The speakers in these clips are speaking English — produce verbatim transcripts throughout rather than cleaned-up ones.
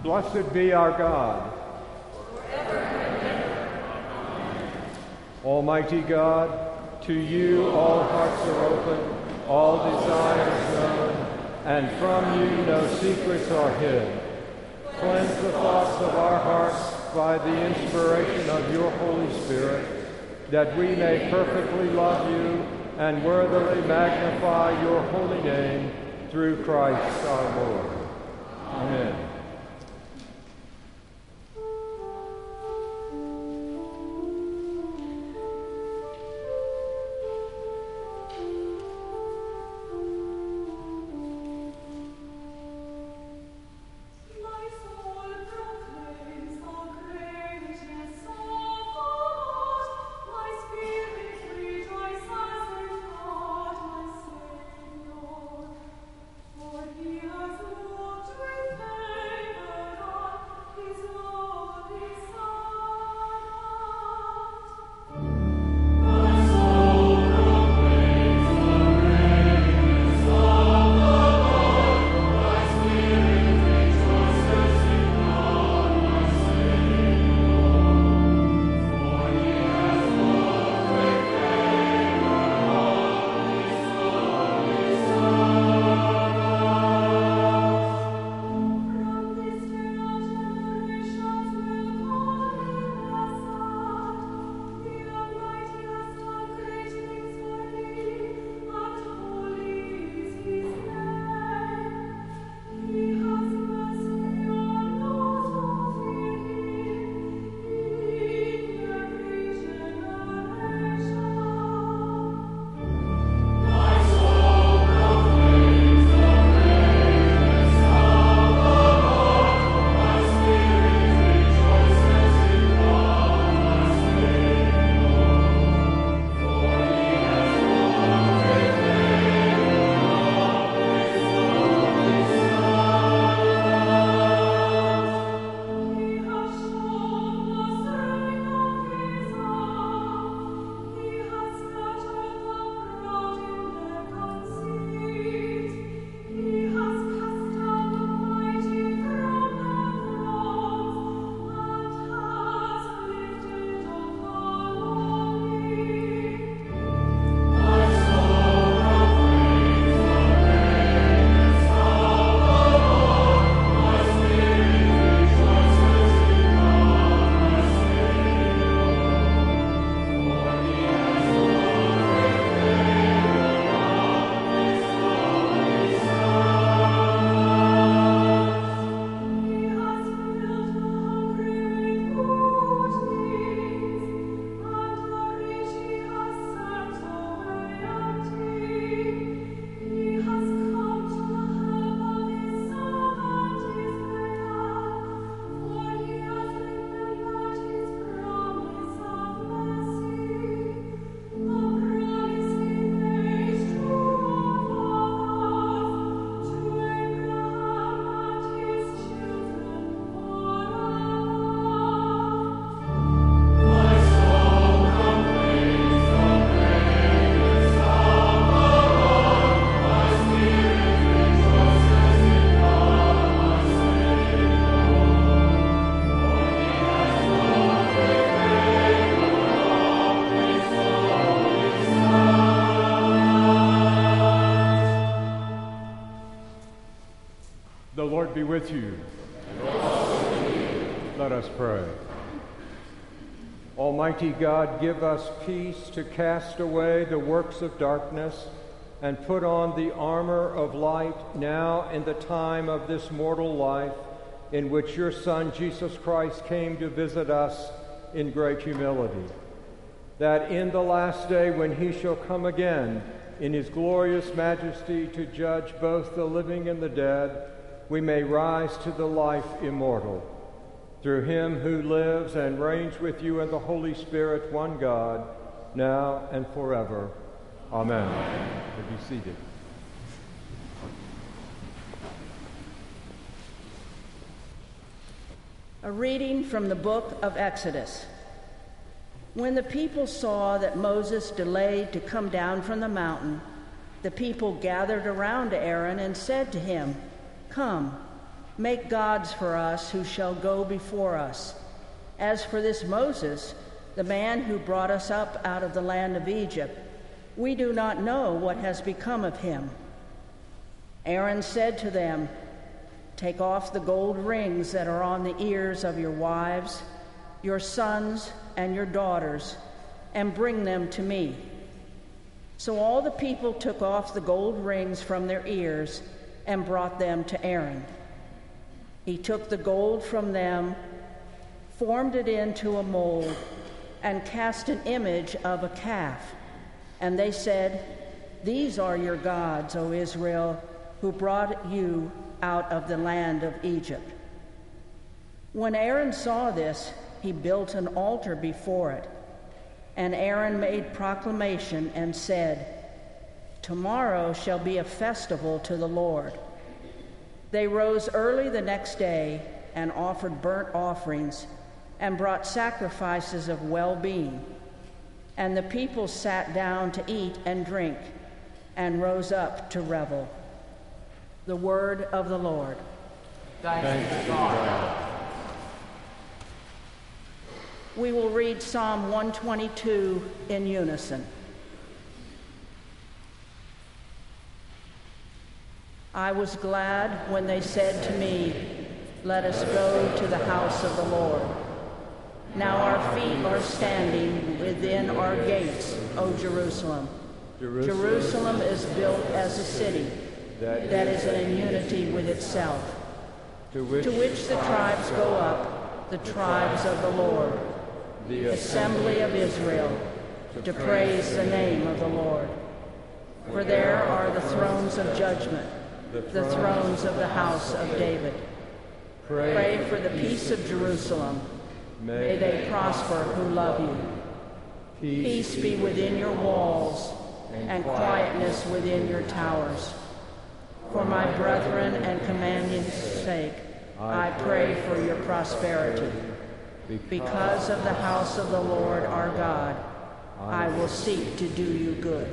Blessed be our God. Almighty God, to you all hearts are open, all desires known, and from you no secrets are hid. Cleanse the thoughts of our hearts by the inspiration of your Holy Spirit, that we may perfectly love you and worthily magnify your holy name through Christ our Lord. Amen. The Lord be with you. And also with you. Let us pray. Almighty God, give us peace to cast away the works of darkness and put on the armor of light now in the time of this mortal life in which your Son, Jesus Christ, came to visit us in great humility, that in the last day when he shall come again in his glorious majesty to judge both the living and the dead, we may rise to the life immortal. Through him who lives and reigns with you in the Holy Spirit, one God, now and forever. Amen. Amen. Be seated. A reading from the book of Exodus. When the people saw that Moses delayed to come down from the mountain, the people gathered around Aaron and said to him, "Come, Make gods for us who shall go before us. As for this Moses, the man who brought us up out of the land of Egypt, we do not know what has become of him." Aaron said to them, "Take off the gold rings that are on the ears of your wives, your sons, and your daughters, and bring them to me." So all the people took off the gold rings from their ears and brought them to Aaron. He took the gold from them, formed it into a mold, and cast an image of a calf. And they said, "These are your gods, O Israel, who brought you out of the land of Egypt." When Aaron saw this, he built an altar before it. And Aaron made proclamation and said, "Tomorrow shall be a festival to the Lord." They rose early the next day and offered burnt offerings and brought sacrifices of well-being. And the people sat down to eat and drink and rose up to revel. The word of the Lord. Thanks be to God. We will read Psalm one twenty-two in unison. I was glad when they said to me, "Let us go to the house of the Lord." Now our feet are standing within our gates, O Jerusalem. Jerusalem, Jerusalem is built as a city that, that is in unity with itself, to which, to which the tribes go up, the tribes of the Lord, the assembly of Israel, to praise the name of the Lord. For there are the thrones of judgment, the thrones of the house of David. Pray for the peace of Jerusalem. May they prosper who love you. Peace be within your walls, and quietness within your towers. For my brethren and companions' sake, I pray for your prosperity. Because of the house of the Lord our God, I will seek to do you good.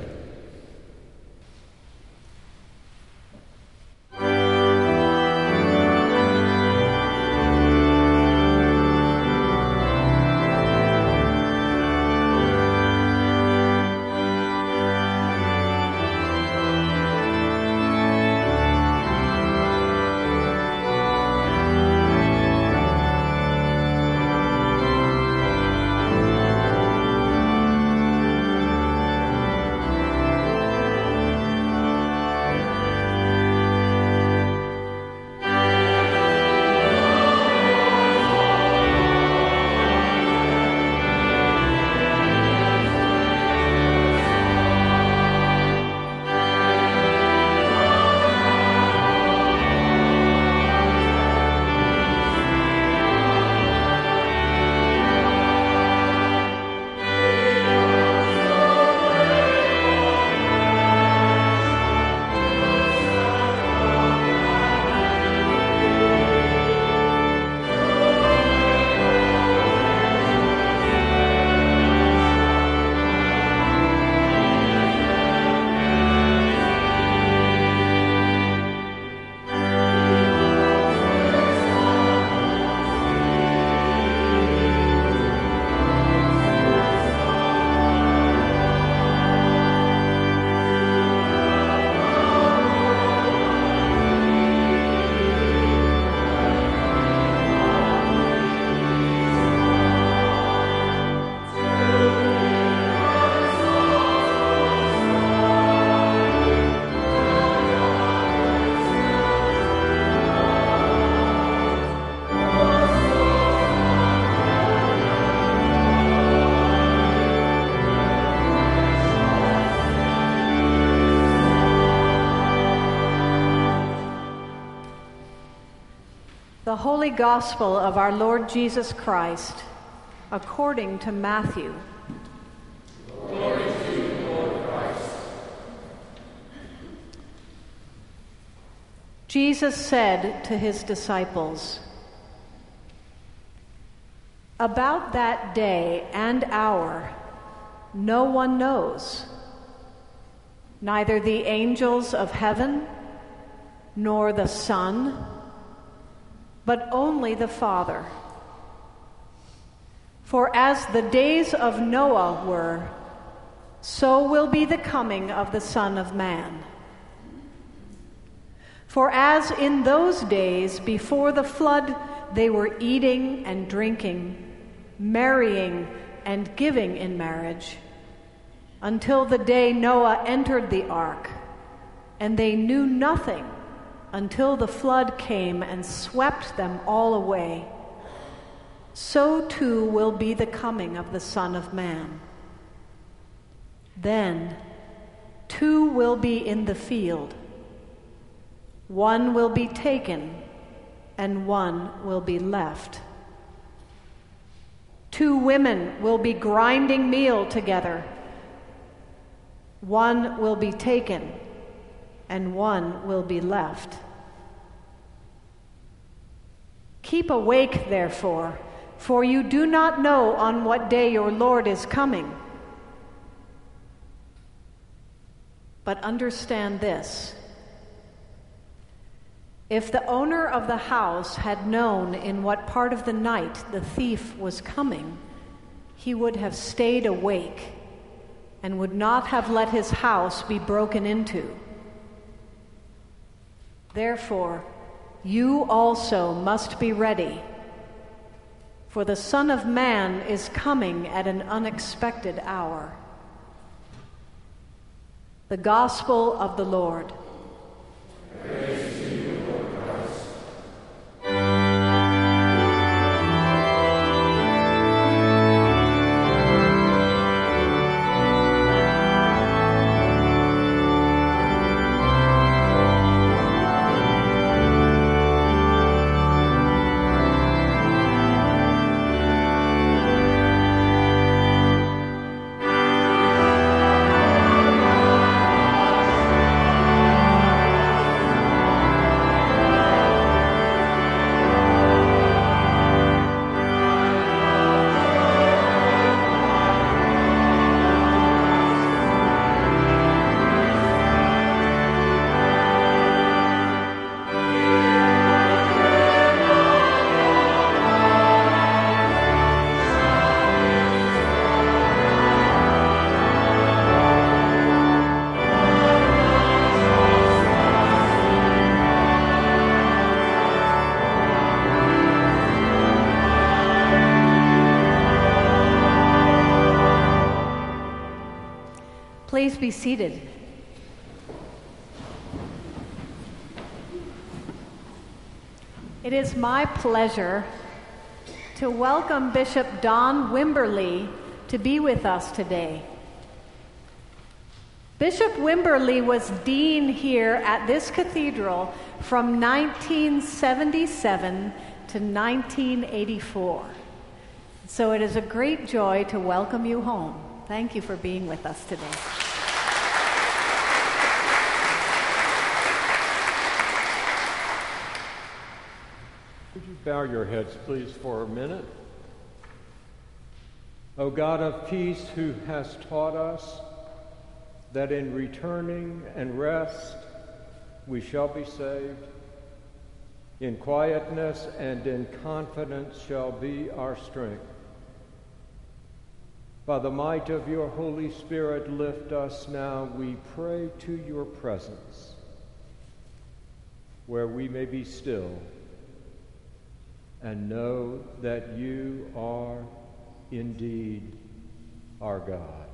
The Holy Gospel of our Lord Jesus Christ, according to Matthew. Glory to you, Lord Christ. Jesus said to his disciples, "About that day and hour no one knows, neither the angels of heaven, nor the Son, but only the Father. For as the days of Noah were, so will be the coming of the Son of Man. For as in those days before the flood they were eating and drinking, marrying and giving in marriage, until the day Noah entered the ark, and they knew nothing until the flood came and swept them all away, so too will be the coming of the Son of Man. Then two will be in the field. One will be taken, and one will be left. Two women will be grinding meal together. One will be taken, and one will be left. Keep awake, therefore, for you do not know on what day your Lord is coming. But understand this: if the owner of the house had known in what part of the night the thief was coming, he would have stayed awake and would not have let his house be broken into. Therefore, you also must be ready, for the Son of Man is coming at an unexpected hour. The Gospel of the Lord. Praise to you, Lord Christ. Please be seated. It is my pleasure to welcome Bishop Don Wimberly to be with us today. Bishop Wimberly was dean here at this cathedral from nineteen seventy-seven to nineteen eighty-four. So it is a great joy to welcome you home. Thank you for being with us today. Would you bow your heads, please, for a minute? O God of peace, who has taught us that in returning and rest we shall be saved, in quietness and in confidence shall be our strength. By the might of your Holy Spirit, lift us now, we pray, to your presence, where we may be still and know that you are indeed our God.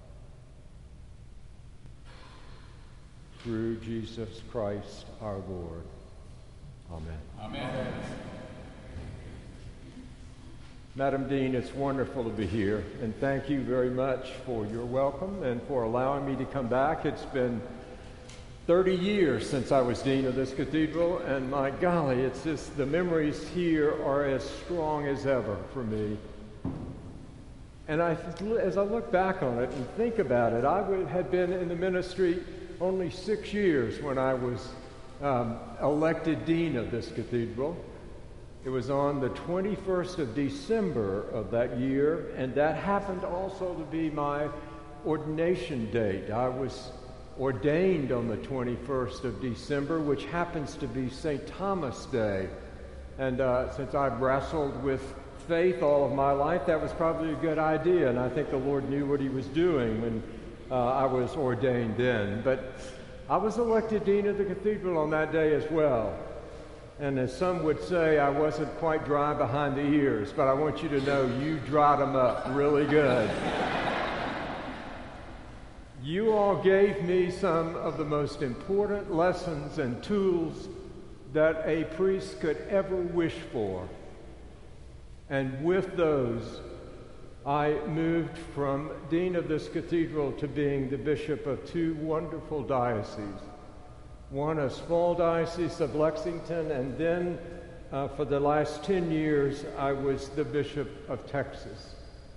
Through Jesus Christ our Lord. Amen. Amen. Madam Dean, it's wonderful to be here, and thank you very much for your welcome and for allowing me to come back. It's been thirty years since I was dean of this cathedral, and my golly, it's just the memories here are as strong as ever for me. And I, as I look back on it and think about it, I would, had been in the ministry only six years when I was um, elected dean of this cathedral. It was on the twenty-first of December of that year, and that happened also to be my ordination date. I was ordained on the twenty-first of December, which happens to be Saint Thomas Day. And uh, since I've wrestled with faith all of my life, that was probably a good idea. And I think the Lord knew what he was doing when uh, I was ordained then. But I was elected dean of the cathedral on that day as well. And as some would say, I wasn't quite dry behind the ears, but I want you to know you dried them up really good. You all gave me some of the most important lessons and tools that a priest could ever wish for. And with those, I moved from dean of this cathedral to being the bishop of two wonderful dioceses. One, a small diocese of Lexington, and then uh, for the last ten years, I was the bishop of Texas.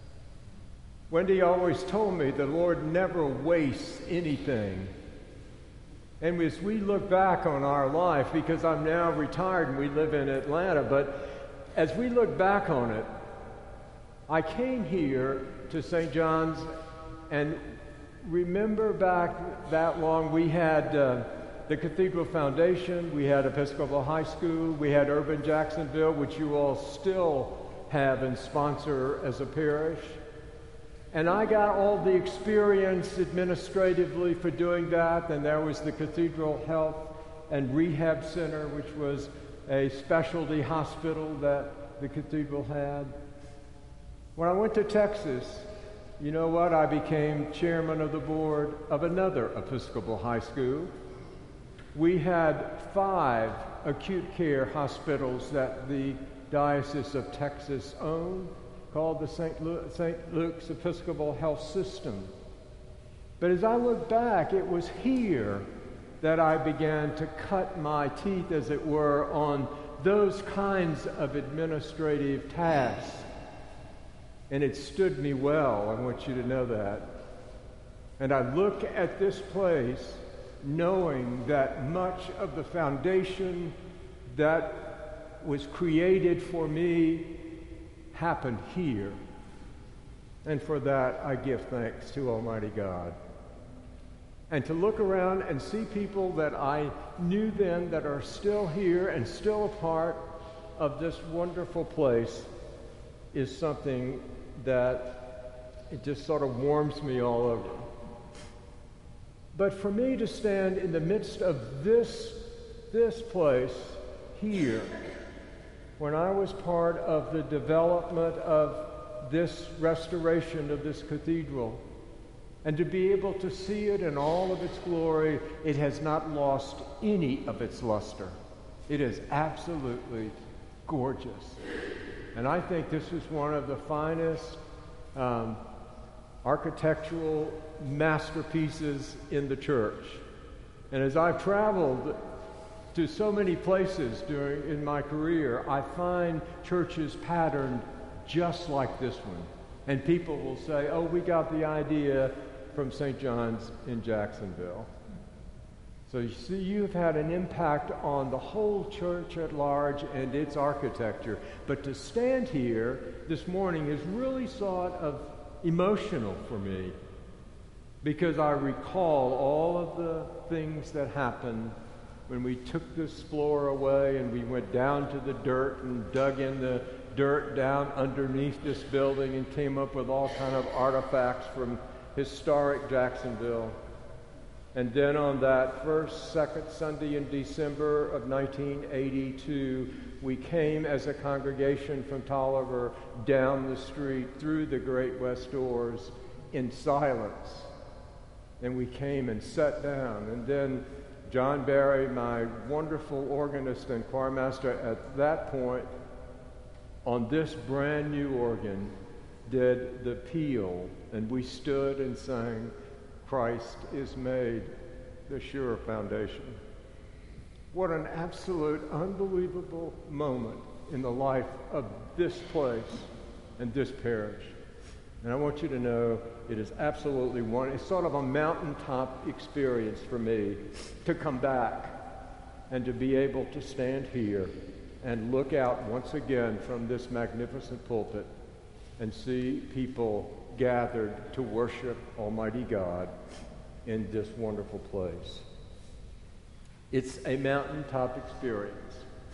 Wendy always told me the Lord never wastes anything. And as we look back on our life, because I'm now retired and we live in Atlanta, but as we look back on it, I came here to Saint John's and remember back that long we had uh, the Cathedral Foundation, we had Episcopal High School, we had Urban Jacksonville, which you all still have and sponsor as a parish. And I got all the experience administratively for doing that. And there was the Cathedral Health and Rehab Center, which was a specialty hospital that the cathedral had. When I went to Texas, you know what? I became chairman of the board of another Episcopal high school. We had five acute care hospitals that the Diocese of Texas owned, called the Saint Lu- Saint Luke's Episcopal Health System. But as I look back, it was here that I began to cut my teeth, as it were, on those kinds of administrative tasks. And it stood me well. I want you to know that. And I look at this place knowing that much of the foundation that was created for me happened here. And for that, I give thanks to Almighty God. And to look around and see people that I knew then that are still here and still a part of this wonderful place is something that it just sort of warms me all over. But for me to stand in the midst of this, this place here, when I was part of the development of this restoration of this cathedral, and to be able to see it in all of its glory, it has not lost any of its luster. It is absolutely gorgeous. And I think this is one of the finest um, architectural masterpieces in the church. And as I've traveled to so many places during in my career, I find churches patterned just like this one. And people will say, oh, we got the idea from Saint John's in Jacksonville. So you see, you've had an impact on the whole church at large and its architecture. But to stand here this morning is really sort of emotional for me, because I recall all of the things that happened when we took this floor away and we went down to the dirt and dug in the dirt down underneath this building and came up with all kind of artifacts from historic Jacksonville. And then on that first, second Sunday in December of nineteen eighty-two, we came as a congregation from Tolliver down the street through the great west doors in silence. And we came and sat down. And then John Barry, my wonderful organist and choirmaster at that point, on this brand new organ, did the peal, and we stood and sang, Christ is made the sure foundation. What an absolute, unbelievable moment in the life of this place and this parish. And I want you to know it is absolutely one, it's sort of a mountaintop experience for me to come back and to be able to stand here and look out once again from this magnificent pulpit and see people gathered to worship Almighty God in this wonderful place. It's a mountaintop experience.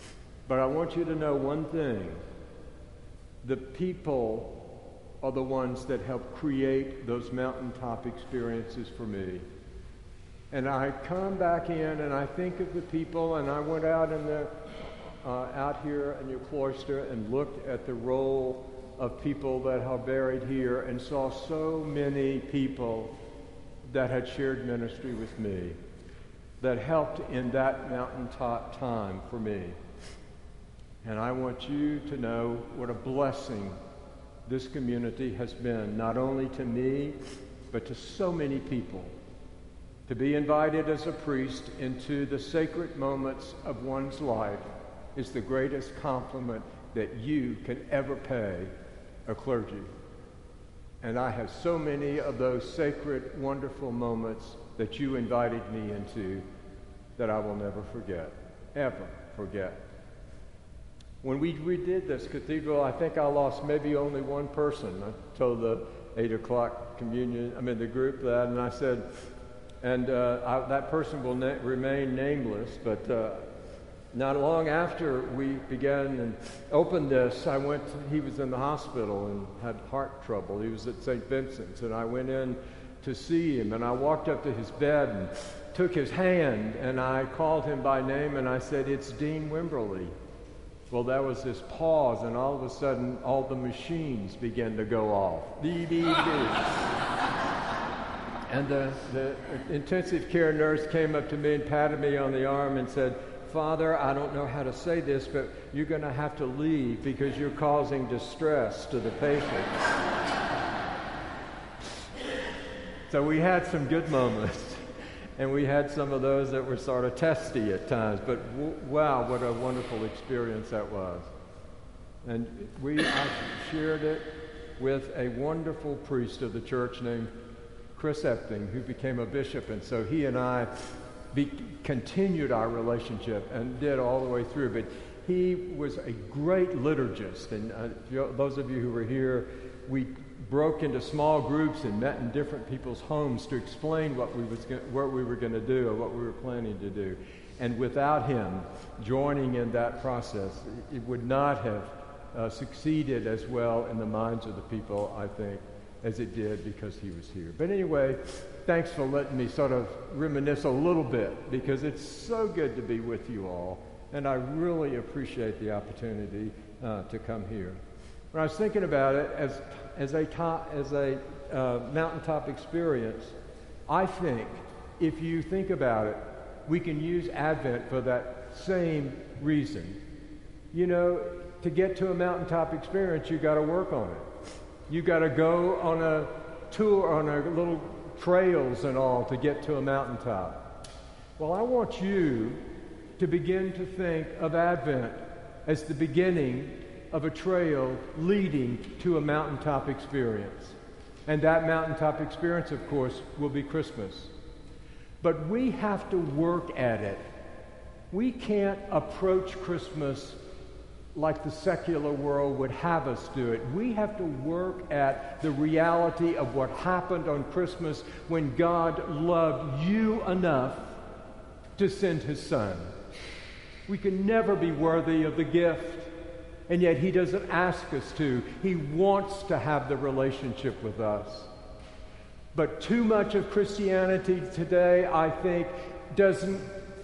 But I want you to know one thing. The people are the ones that help create those mountaintop experiences for me. And I come back in and I think of the people, and I went out in the uh, out here in your cloister and looked at the roll of people that are buried here and saw so many people that had shared ministry with me, that helped in that mountaintop time for me. And I want you to know what a blessing this community has been, not only to me, but to so many people. To be invited as a priest into the sacred moments of one's life is the greatest compliment that you can ever pay a clergy. And I have so many of those sacred, wonderful moments that you invited me into that I will never forget, ever forget. When we redid this cathedral, I think I lost maybe only one person. I told the eight o'clock communion, I mean the group that, and I said, and uh, I, that person will na- remain nameless, but uh, not long after we began and opened this, I went to, he was in the hospital and had heart trouble. He was at Saint Vincent's, and I went in to see him, and I walked up to his bed and took his hand, and I called him by name, and I said, "It's Dean Wimberly." Well, there was this pause, and all of a sudden, all the machines began to go off. Dee, dee, dee. And the, the intensive care nurse came up to me and patted me on the arm and said, "Father, I don't know how to say this, but you're going to have to leave because you're causing distress to the patient." So we had some good moments, and we had some of those that were sort of testy at times, but w- wow, what a wonderful experience that was. And we I shared it with a wonderful priest of the church named Chris Epting, who became a bishop, and so he and I be, continued our relationship and did all the way through. But he was a great liturgist, and uh, you, those of you who were here, we broke into small groups and met in different people's homes to explain what we was go- what we were going to do or what we were planning to do. And without him joining in that process, it would not have uh, succeeded as well in the minds of the people, I think, as it did because he was here. But anyway, thanks for letting me sort of reminisce a little bit, because it's so good to be with you all, and I really appreciate the opportunity uh, to come here. When I was thinking about it as as a top, as a uh, mountaintop experience, I think if you think about it, we can use Advent for that same reason. You know, to get to a mountaintop experience, you got to work on it. You got to go on a tour, on a little trails and all to get to a mountaintop. Well, I want you to begin to think of Advent as the beginning of a trail leading to a mountaintop experience. And that mountaintop experience, of course, will be Christmas. But we have to work at it. We can't approach Christmas like the secular world would have us do it. We have to work at the reality of what happened on Christmas when God loved you enough to send his Son. We can never be worthy of the gift, and yet he doesn't ask us to. He wants to have the relationship with us. But too much of Christianity today, I think, doesn't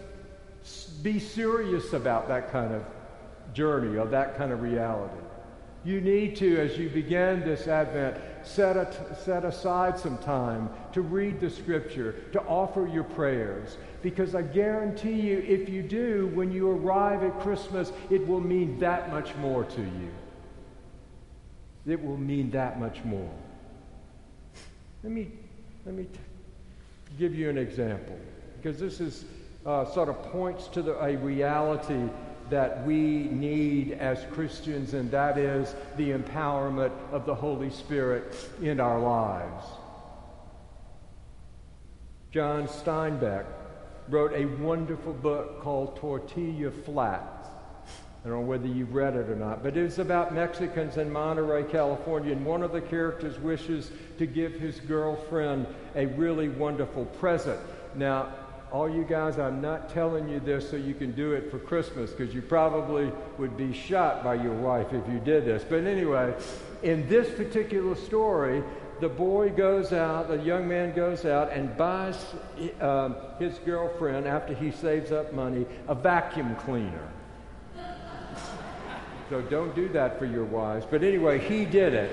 be serious about that kind of journey or that kind of reality. You need to, as you begin this Advent, set, a, set aside some time to read the Scripture, to offer your prayers, because I guarantee you, if you do, when you arrive at Christmas, it will mean that much more to you. It will mean that much more. Let me, let me t- give you an example, because this is uh, sort of points to the, a reality that we need as Christians, and that is the empowerment of the Holy Spirit in our lives. John Steinbeck wrote a wonderful book called Tortilla Flats. I don't know whether you've read it or not, but it's about Mexicans in Monterey, California, and one of the characters wishes to give his girlfriend a really wonderful present. Now, all you guys, I'm not telling you this so you can do it for Christmas, because you probably would be shot by your wife if you did this. But anyway, in this particular story, the boy goes out, the young man goes out and buys um, his girlfriend, after he saves up money, a vacuum cleaner. So don't do that for your wives. But anyway, he did it.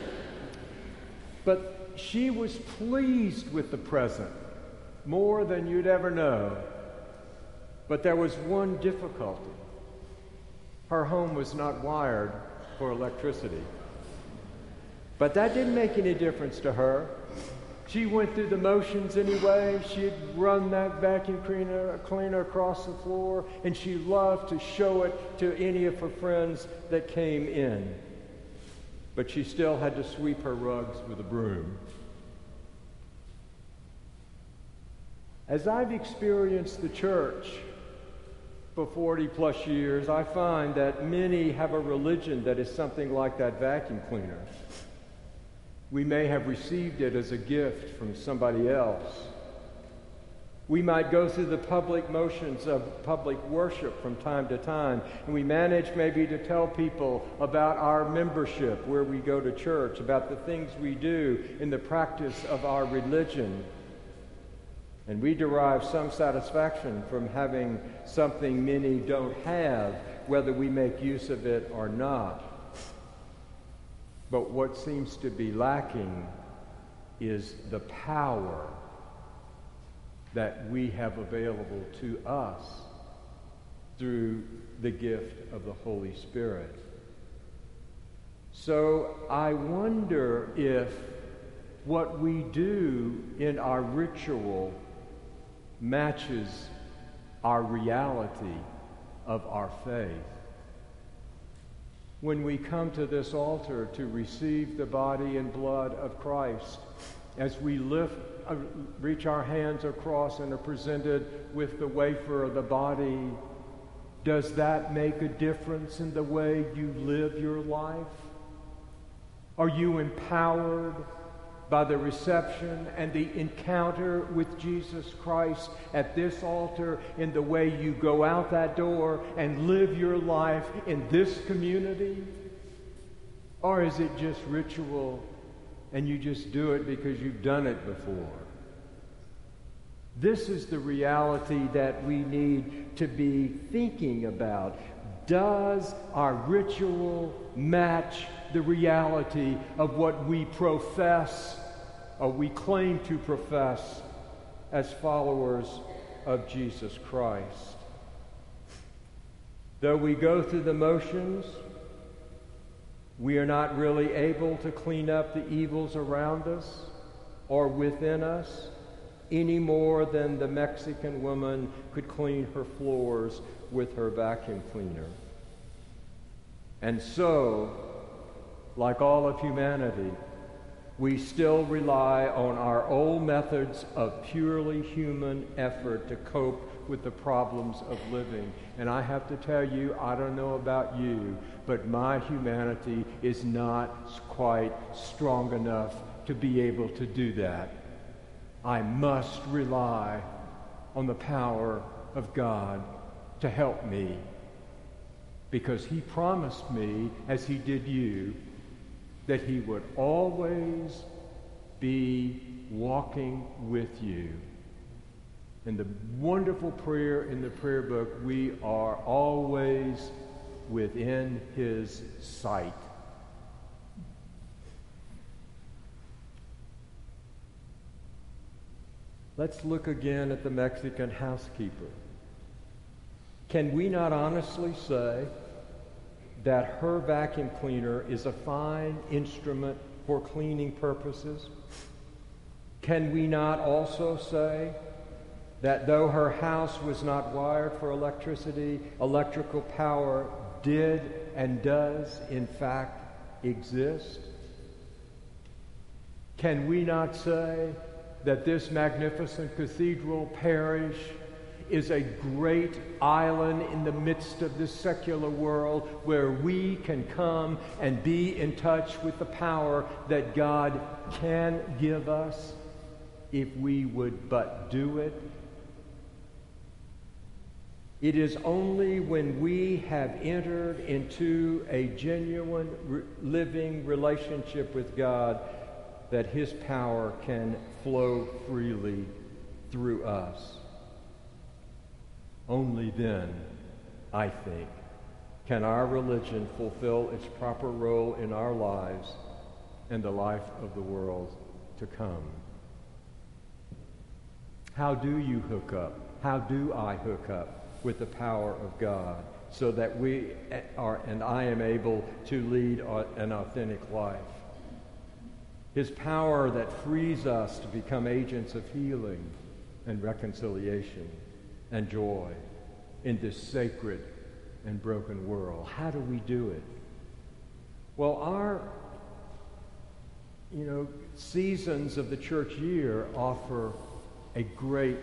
But she was pleased with the present, more than you'd ever know. But there was one difficulty. Her home was not wired for electricity. But that didn't make any difference to her. She went through the motions anyway. She'd run that vacuum cleaner, cleaner across the floor, and she loved to show it to any of her friends that came in. But she still had to sweep her rugs with a broom. As I've experienced the church for forty plus years, I find that many have a religion that is something like that vacuum cleaner. We may have received it as a gift from somebody else. We might go through the public motions of public worship from time to time, and we manage maybe to tell people about our membership, where we go to church, about the things we do in the practice of our religion. And we derive some satisfaction from having something many don't have, whether we make use of it or not. But what seems to be lacking is the power that we have available to us through the gift of the Holy Spirit. So I wonder if what we do in our ritual matches our reality of our faith. When we come to this altar to receive the body and blood of Christ, as we lift, uh, reach our hands across and are presented with the wafer of the body, does that make a difference in the way you live your life? Are you empowered by the reception and the encounter with Jesus Christ at this altar in the way you go out that door and live your life in this community? Or is it just ritual and you just do it because you've done it before? This is the reality that we need to be thinking about. Does our ritual match the reality of what we profess, or we claim to profess, as followers of Jesus Christ? Though we go through the motions, we are not really able to clean up the evils around us or within us any more than the Mexican woman could clean her floors with her vacuum cleaner. And so, like all of humanity, we still rely on our old methods of purely human effort to cope with the problems of living. And I have to tell you, I don't know about you, but my humanity is not quite strong enough to be able to do that. I must rely on the power of God to help me, because He promised me, as He did you, that He would always be walking with you. In the wonderful prayer in the prayer book, we are always within His sight. Let's look again at the Mexican housekeeper. Can we not honestly say that her vacuum cleaner is a fine instrument for cleaning purposes? Can we not also say that though her house was not wired for electricity, electrical power did and does in fact exist? Can we not say that this magnificent cathedral parish is a great island in the midst of this secular world where we can come and be in touch with the power that God can give us if we would but do it? It is only when we have entered into a genuine re- living relationship with God that his power can flow freely through us. Only then, I think, can our religion fulfill its proper role in our lives and the life of the world to come. How do you hook up? How do I hook up with the power of God so that we are and I am able to lead an authentic life? His power that frees us to become agents of healing and reconciliation and joy in this sacred and broken world. How do we do it? Well, our, you know, seasons of the church year offer a great,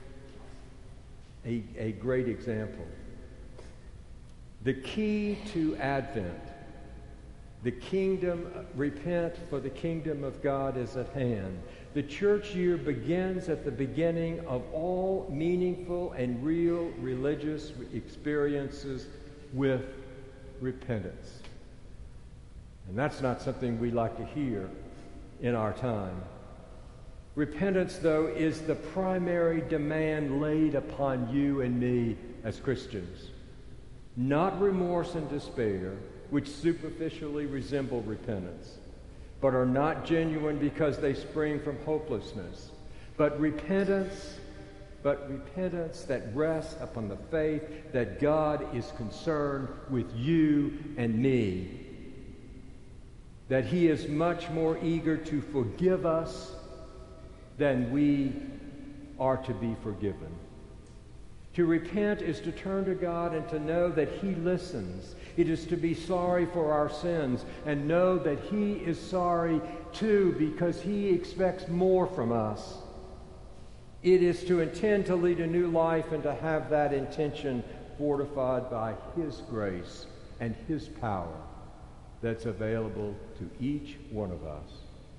a, a great example. The key to Advent, the kingdom, repent, for the kingdom of God is at hand. The church year begins at the beginning of all meaningful and real religious experiences with repentance. And that's not something we like to hear in our time. Repentance, though, is the primary demand laid upon you and me as Christians. Not remorse and despair, which superficially resemble repentance, but are not genuine because they spring from hopelessness. But repentance, but repentance that rests upon the faith that God is concerned with you and me, that he is much more eager to forgive us than we are to be forgiven. To repent is to turn to God and to know that he listens. It is to be sorry for our sins and know that he is sorry too because he expects more from us. It is to intend to lead a new life and to have that intention fortified by his grace and his power that's available to each one of us.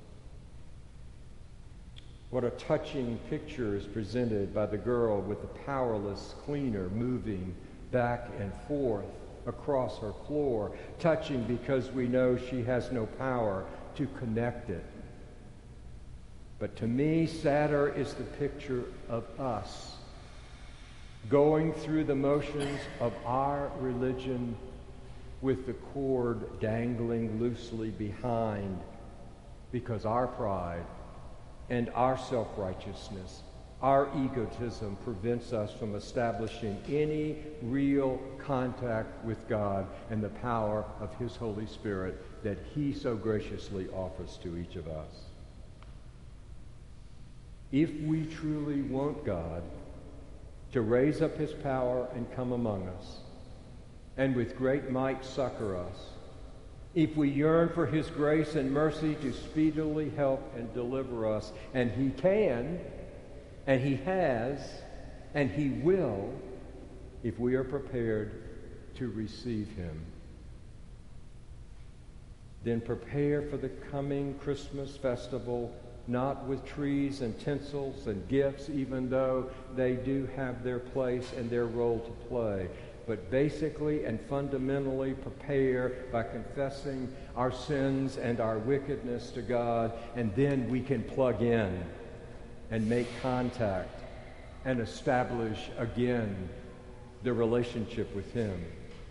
What a touching picture is presented by the girl with the powerless cleaner moving back and forth across her floor, touching because we know she has no power to connect it. But to me, sadder is the picture of us going through the motions of our religion with the cord dangling loosely behind because our pride and our self-righteousness, our egotism prevents us from establishing any real contact with God and the power of his Holy Spirit that he so graciously offers to each of us. If we truly want God to raise up his power and come among us, and with great might succor us, if we yearn for his grace and mercy to speedily help and deliver us, and he can, and he has, and he will, if we are prepared to receive him. Then prepare for the coming Christmas festival, not with trees and tinsels and gifts, even though they do have their place and their role to play, but basically and fundamentally prepare by confessing our sins and our wickedness to God, and then we can plug in and make contact and establish again the relationship with him.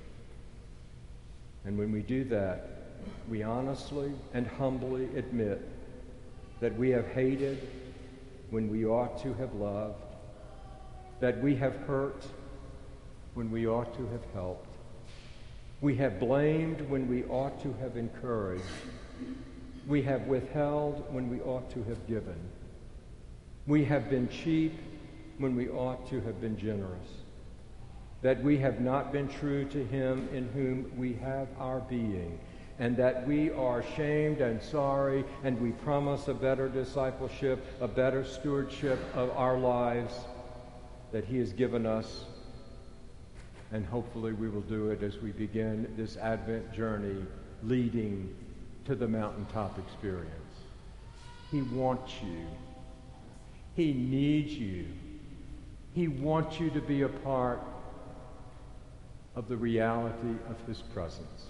And when we do that, we honestly and humbly admit that we have hated when we ought to have loved, that we have hurt when we ought to have helped. We have blamed when we ought to have encouraged. We have withheld when we ought to have given. We have been cheap when we ought to have been generous. That we have not been true to him in whom we have our being, and that we are ashamed and sorry, and we promise a better discipleship, a better stewardship of our lives that he has given us. And hopefully we will do it as we begin this Advent journey leading to the mountaintop experience. He wants you. He needs you. He wants you to be a part of the reality of his presence.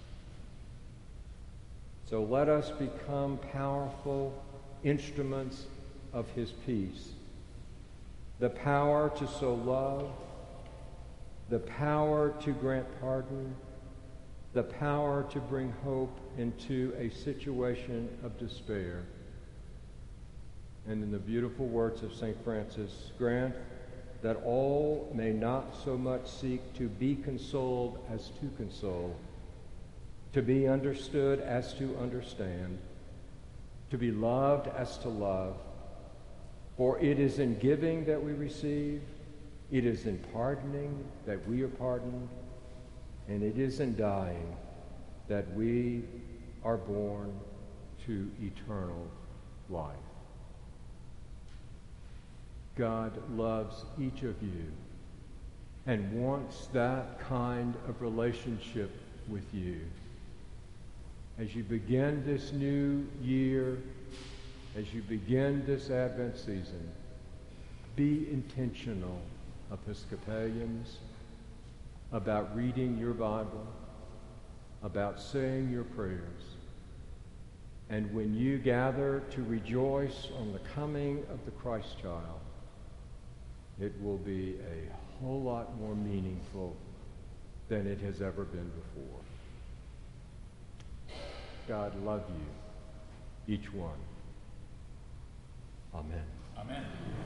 So let us become powerful instruments of his peace, the power to sow love, the power to grant pardon, the power to bring hope into a situation of despair. And in the beautiful words of Saint Francis, grant that all may not so much seek to be consoled as to console, to be understood as to understand, to be loved as to love. For it is in giving that we receive, it is in pardoning that we are pardoned, and it is in dying that we are born to eternal life. God loves each of you and wants that kind of relationship with you. As you begin this new year, as you begin this Advent season, be intentional, Episcopalians, about reading your Bible, about saying your prayers. And when you gather to rejoice on the coming of the Christ child, it will be a whole lot more meaningful than it has ever been before. God love you, each one. Amen. Amen.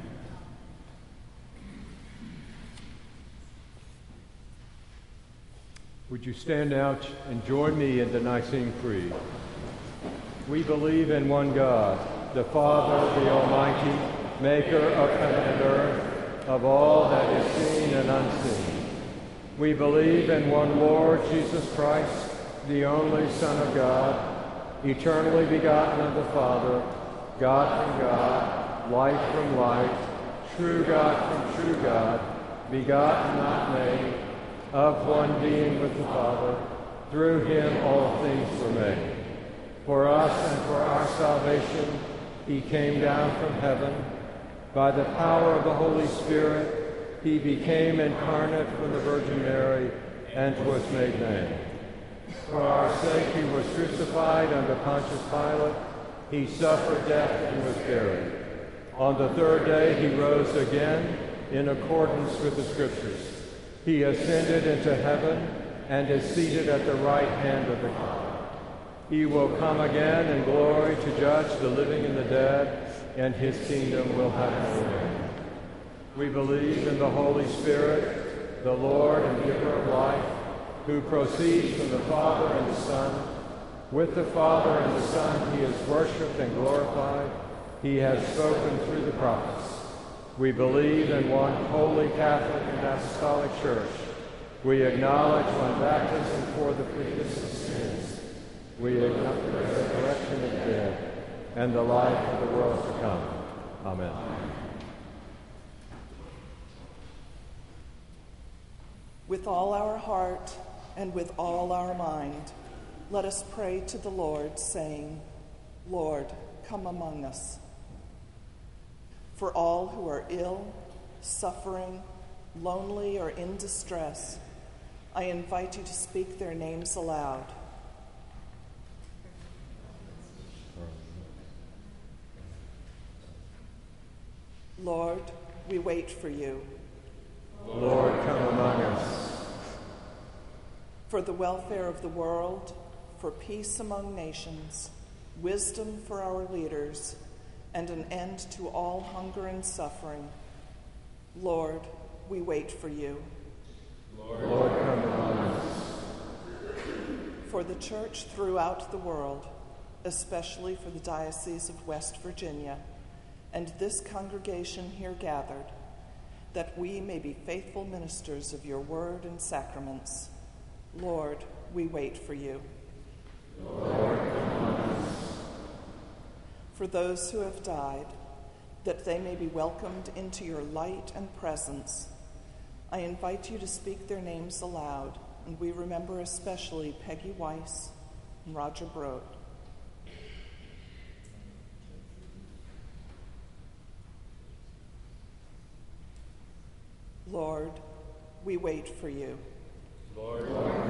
Would you stand out and join me in the Nicene Creed? We believe in one God, the Father, the Almighty, maker of heaven and earth, of all that is seen and unseen. We believe in one Lord Jesus Christ, the only Son of God, eternally begotten of the Father, God from God, light from light, true God from true God, begotten, not made, of one being with the Father. Through him all things were made. For us and for our salvation, he came down from heaven. By the power of the Holy Spirit, he became incarnate from the Virgin Mary and was made man. For our sake he was crucified under Pontius Pilate. He suffered death and was buried. On the third day he rose again in accordance with the Scriptures. He ascended into heaven and is seated at the right hand of the Father. He will come again in glory to judge the living and the dead, and his kingdom will have no end. We believe in the Holy Spirit, the Lord and giver of life, who proceeds from the Father and the Son. With the Father and the Son he is worshipped and glorified. He has spoken through the prophets. We believe in one holy Catholic and Apostolic Church. We acknowledge one baptism for the forgiveness of sins. We acknowledge the resurrection of the dead and the life of the world to come. Amen. With all our heart and with all our mind, let us pray to the Lord, saying, Lord, come among us. For all who are ill, suffering, lonely, or in distress, I invite you to speak their names aloud. Lord, we wait for you. Lord, come among us. For the welfare of the world, for peace among nations, wisdom for our leaders, and an end to all hunger and suffering, Lord, we wait for you. Lord, Lord come among us. For the Church throughout the world, especially for the Diocese of West Virginia, and this congregation here gathered, that we may be faithful ministers of your word and sacraments. Lord, we wait for you. Lord, come among us. For those who have died, that they may be welcomed into your light and presence, I invite you to speak their names aloud, and we remember especially Peggy Weiss and Roger Broad. Lord, we wait for you. Lord,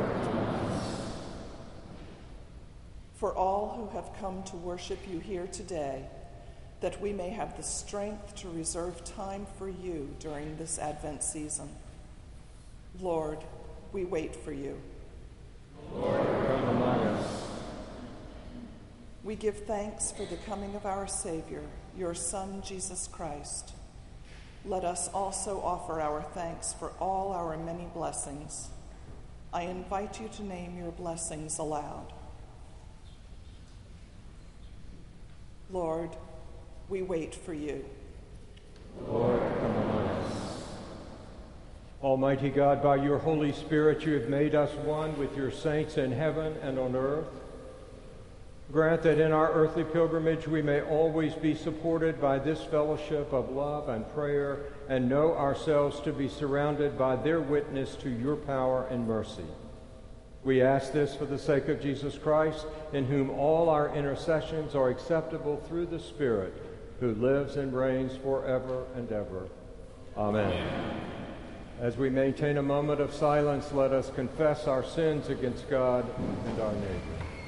for all who have come to worship you here today, that we may have the strength to reserve time for you during this Advent season. Lord, we wait for you. Lord, come among us. We give thanks for the coming of our Savior, your Son, Jesus Christ. Let us also offer our thanks for all our many blessings. I invite you to name your blessings aloud. Lord, we wait for you. Lord, come among us. Almighty God, by your Holy Spirit, you have made us one with your saints in heaven and on earth. Grant that in our earthly pilgrimage we may always be supported by this fellowship of love and prayer, and know ourselves to be surrounded by their witness to your power and mercy. We ask this for the sake of Jesus Christ, in whom all our intercessions are acceptable through the Spirit, who lives and reigns forever and ever. Amen. Amen. As we maintain a moment of silence, let us confess our sins against God and our neighbor.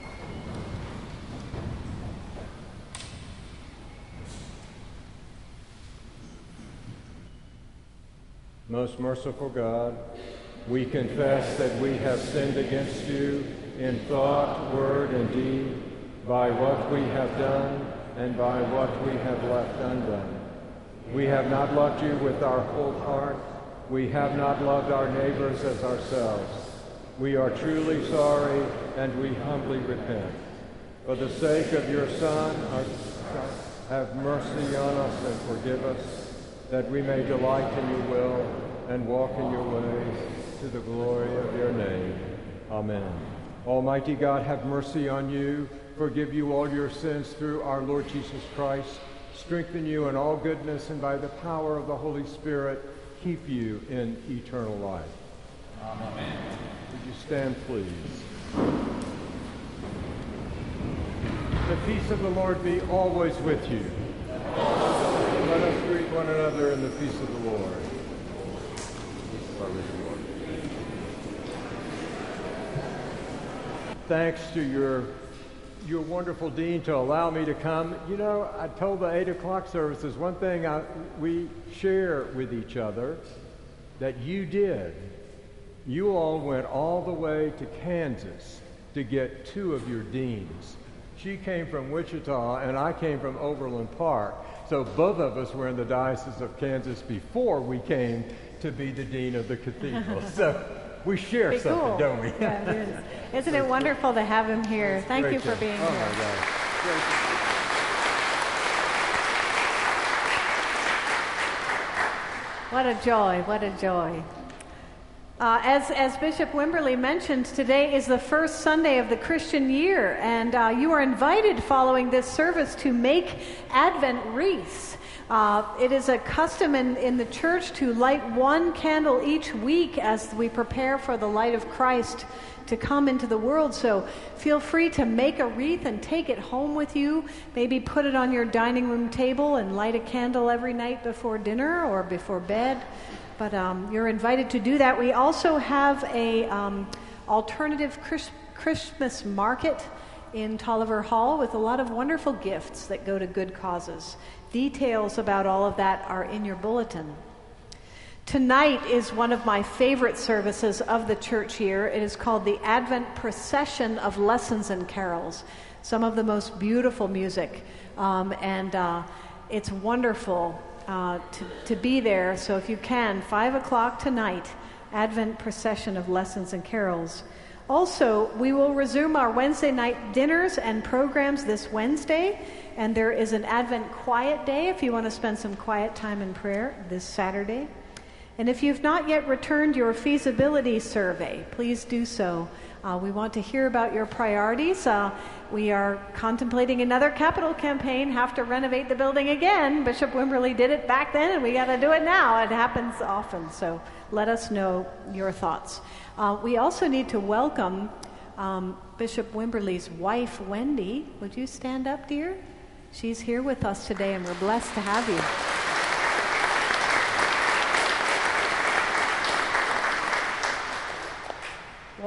Most merciful God, we confess that we have sinned against you in thought, word, and deed, by what we have done and by what we have left undone. We have not loved you with our whole heart. We have not loved our neighbors as ourselves. We are truly sorry, and we humbly repent. For the sake of your Son, our Son, have mercy on us and forgive us, that we may delight in your will and walk in your ways, to the glory of your name. Amen. Almighty God, have mercy on you, forgive you all your sins through our Lord Jesus Christ, strengthen you in all goodness, and by the power of the Holy Spirit, keep you in eternal life. Amen. Would you stand, please? The peace of the Lord be always with you. Let us greet one another in the peace of the Lord. Thanks to your your wonderful dean to allow me to come. You know, I told the eight o'clock services, one thing I, we share with each other that you did. You all went all the way to Kansas to get two of your deans. She came from Wichita and I came from Overland Park. So both of us were in the Diocese of Kansas before we came to be the dean of the cathedral. So we share Pretty something, cool. don't we? Yeah, it is. Isn't it wonderful to have him here? Thank Great you for job. being oh here. My God. What a joy, what a joy. Uh, as, as Bishop Wimberly mentioned, today is the first Sunday of the Christian year, and uh, you are invited following this service to make Advent wreaths. Uh, it is a custom in, in the church to light one candle each week as we prepare for the light of Christ to come into the world. So feel free to make a wreath and take it home with you. Maybe put it on your dining room table and light a candle every night before dinner or before bed. But um, you're invited to do that. We also have a um, alternative Chris- Christmas market in Tolliver Hall with a lot of wonderful gifts that go to good causes. Details about all of that are in your bulletin. Tonight is one of my favorite services of the church year. It is called the Advent Procession of Lessons and Carols. Some of the most beautiful music. Um, and uh, it's wonderful uh, to, to be there. So if you can, five o'clock tonight, Advent Procession of Lessons and Carols. Also, we will resume our Wednesday night dinners and programs this Wednesday. And there is an Advent Quiet Day if you want to spend some quiet time in prayer this Saturday. And if you've not yet returned your feasibility survey, please do so. Uh, we want to hear about your priorities. Uh, we are contemplating another capital campaign, have to renovate the building again. Bishop Wimberly did it back then, and we got to do it now. It happens often, so let us know your thoughts. Uh, we also need to welcome um, Bishop Wimberly's wife, Wendy. Would you stand up, dear? She's here with us today, and we're blessed to have you.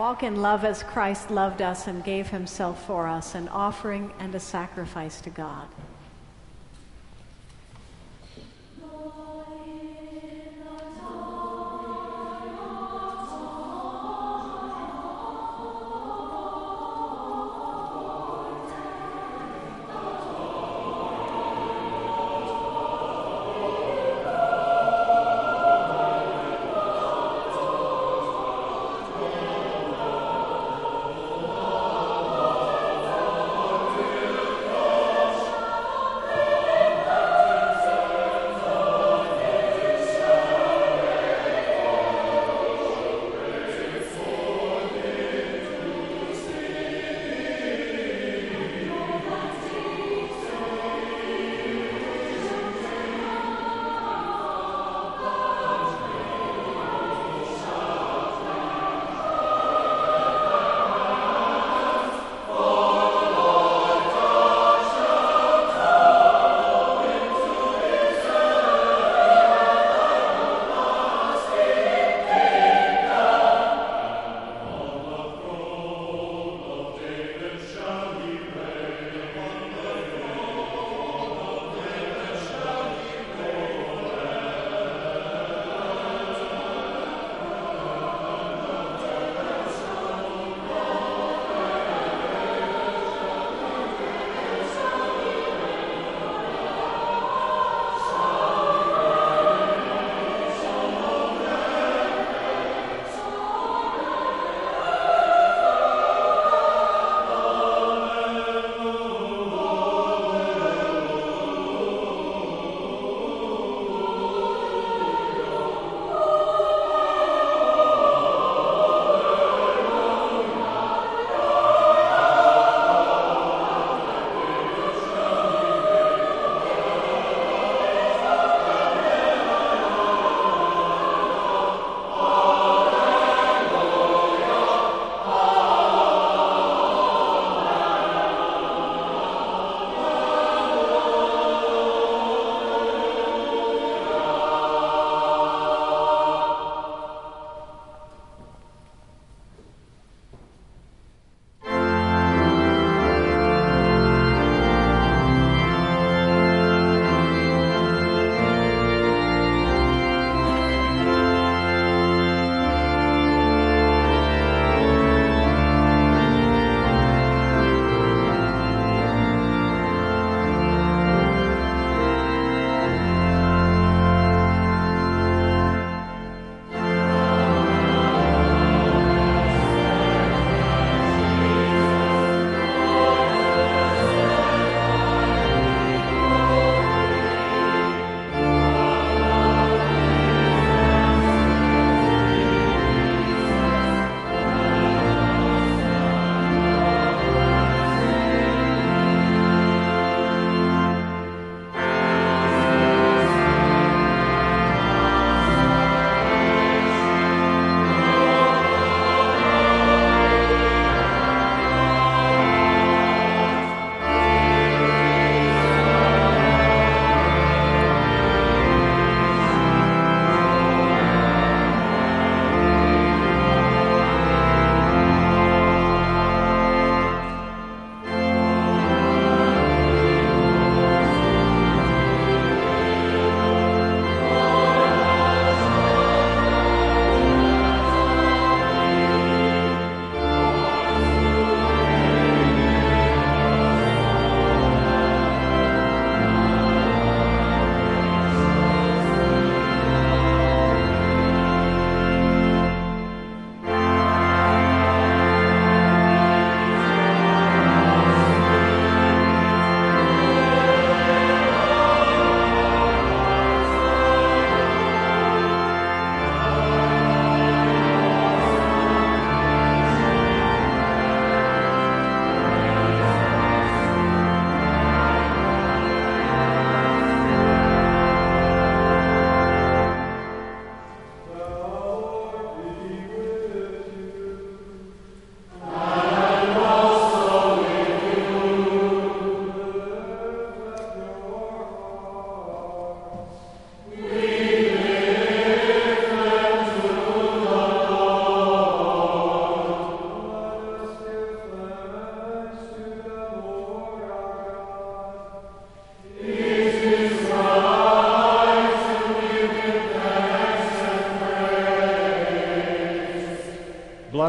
Walk in love as Christ loved us and gave himself for us, an offering and a sacrifice to God.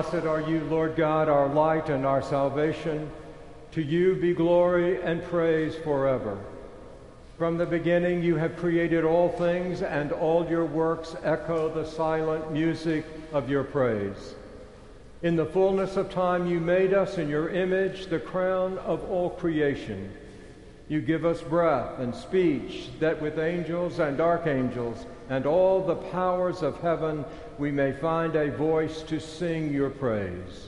Blessed are you, Lord God, our light and our salvation. To you be glory and praise forever. From the beginning you have created all things, and all your works echo the silent music of your praise. In the fullness of time you made us in your image, the crown of all creation. You give us breath and speech, that with angels and archangels and all the powers of heaven we may find a voice to sing your praise.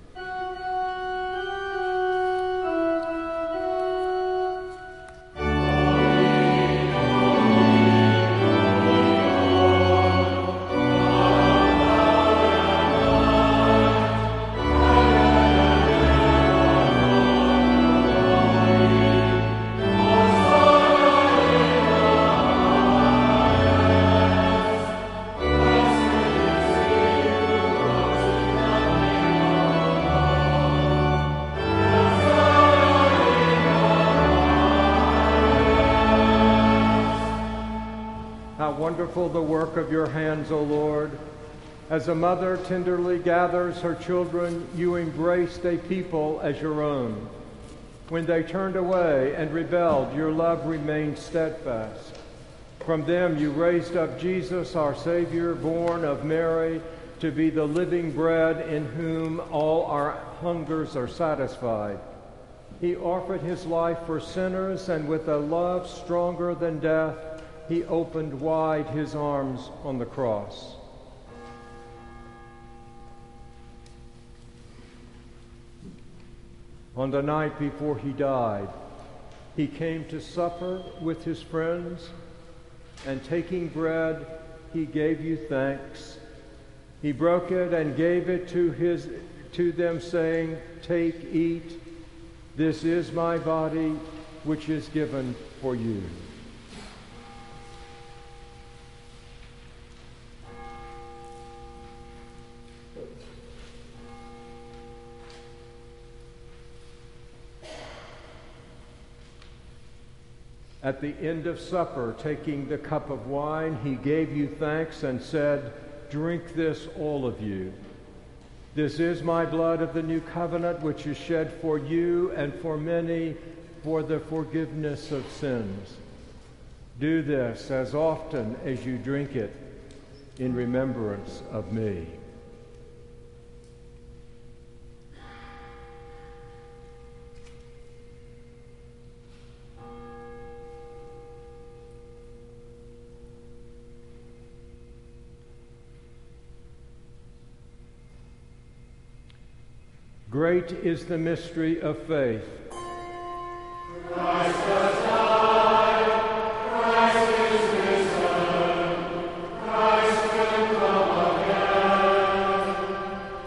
Wonderful the work of your hands, O Lord. As a mother tenderly gathers her children, you embraced a people as your own. When they turned away and rebelled, your love remained steadfast. From them you raised up Jesus, our Savior, born of Mary, to be the living bread in whom all our hungers are satisfied. He offered his life for sinners, and with a love stronger than death, he opened wide his arms on the cross. On the night before he died, he came to supper with his friends, and taking bread, he gave you thanks. He broke it and gave it to his to them, saying, "Take, eat. This is my body, which is given for you." At the end of supper, taking the cup of wine, he gave you thanks and said, "Drink this, all of you. This is my blood of the new covenant, which is shed for you and for many for the forgiveness of sins. Do this as often as you drink it in remembrance of me." Great is the mystery of faith. Christ has died, Christ is risen, Christ will come again.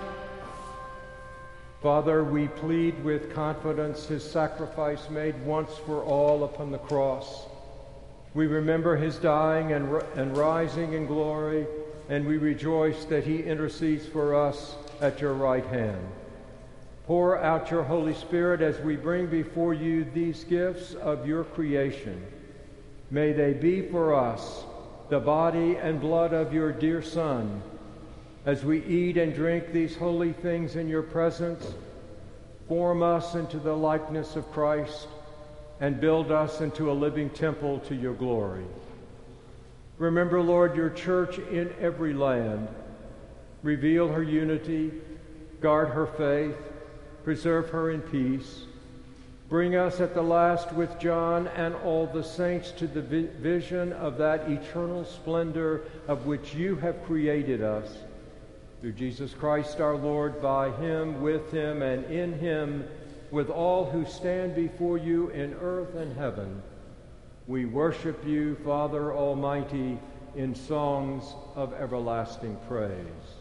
Father, we plead with confidence his sacrifice made once for all upon the cross. We remember his dying and, and rising in glory, and we rejoice that he intercedes for us at your right hand. Pour out your Holy Spirit as we bring before you these gifts of your creation. May they be for us the body and blood of your dear Son. As we eat and drink these holy things in your presence, form us into the likeness of Christ and build us into a living temple to your glory. Remember, Lord, your church in every land. Reveal her unity, guard her faith, preserve her in peace. Bring us at the last with John and all the saints to the vi- vision of that eternal splendor of which you have created us. Through Jesus Christ our Lord, by him, with him, and in him, with all who stand before you in earth and heaven, we worship you, Father Almighty, in songs of everlasting praise.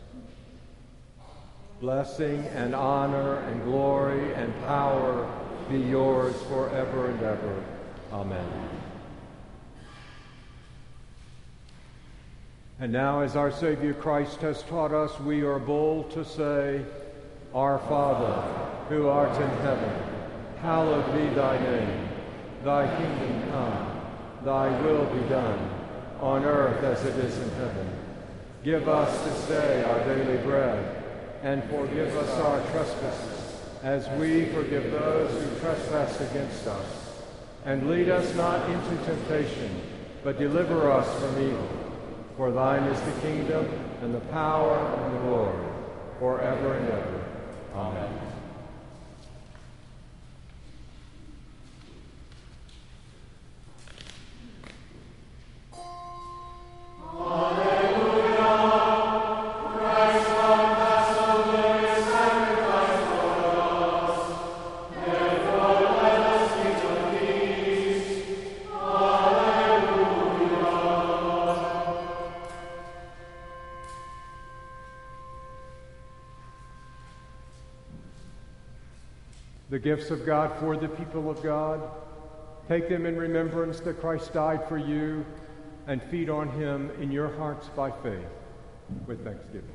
Blessing and honor and glory and power be yours forever and ever. Amen. And now, as our Savior Christ has taught us, we are bold to say, Our Father, who art in heaven, hallowed be thy name. Thy kingdom come, thy will be done, on earth as it is in heaven. Give us this day our daily bread, and forgive us our trespasses, as we forgive those who trespass against us. And lead us not into temptation, but deliver us from evil. For thine is the kingdom, and the power, and the glory, forever and ever. Amen. The gifts of God for the people of God. Take them in remembrance that Christ died for you, and feed on him in your hearts by faith with thanksgiving.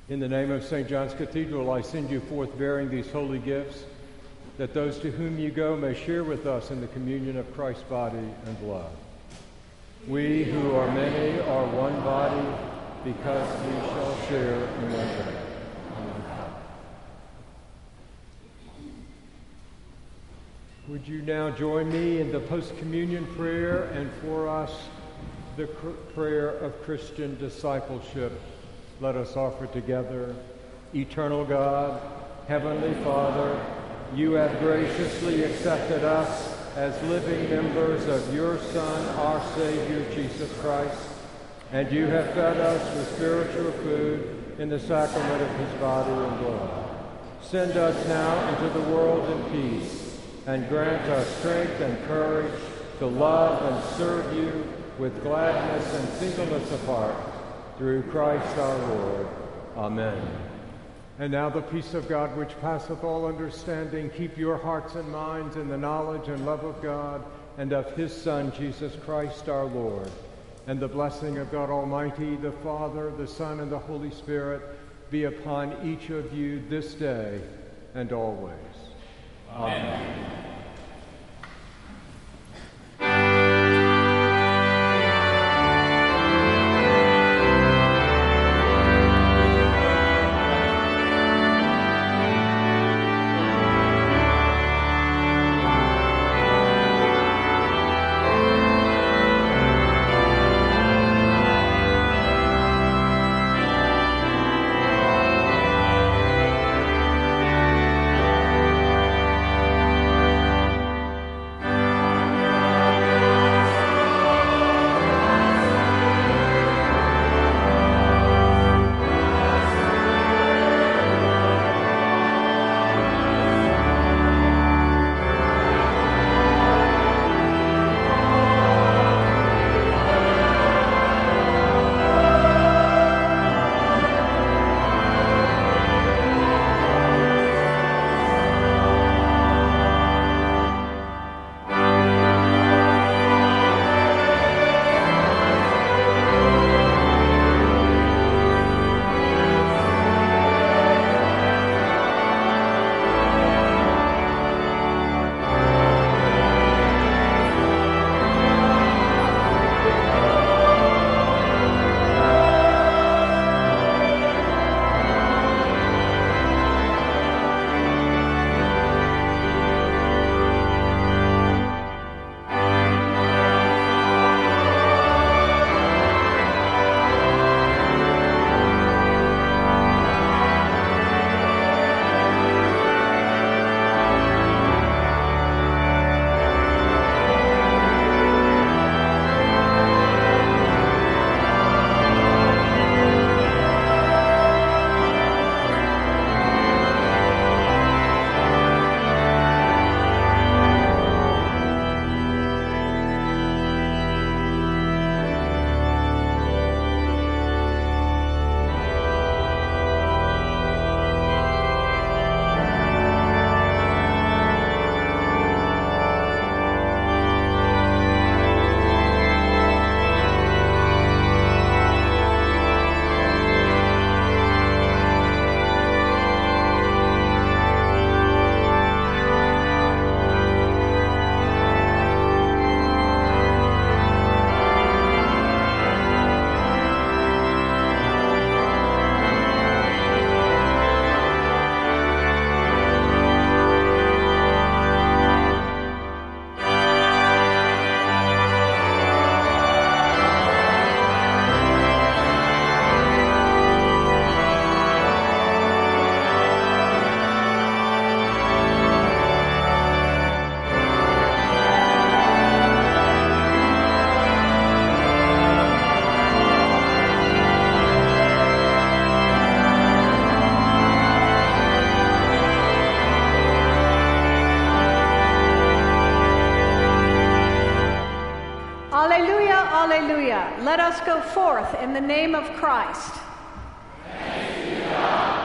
In the name of Saint John's Cathedral, I send you forth bearing these holy gifts, that those to whom you go may share with us in the communion of Christ's body and blood. We who are many are one body, because we shall share in one bread. Would you now join me in the post-communion prayer, and for us, the cr- prayer of Christian discipleship? Let us offer together. Eternal God, Heavenly Father, you have graciously accepted us as living members of your Son, our Savior, Jesus Christ, and you have fed us with spiritual food in the sacrament of his body and blood. Send us now into the world in peace, and grant us strength and courage to love and serve you with gladness and singleness of heart, through Christ our Lord. Amen. And now the peace of God, which passeth all understanding, keep your hearts and minds in the knowledge and love of God and of his Son, Jesus Christ our Lord. And the blessing of God Almighty, the Father, the Son, and the Holy Spirit be upon each of you this day and always. Amen. Amen. Alleluia. Let us go forth in the name of Christ. Thanks be to God.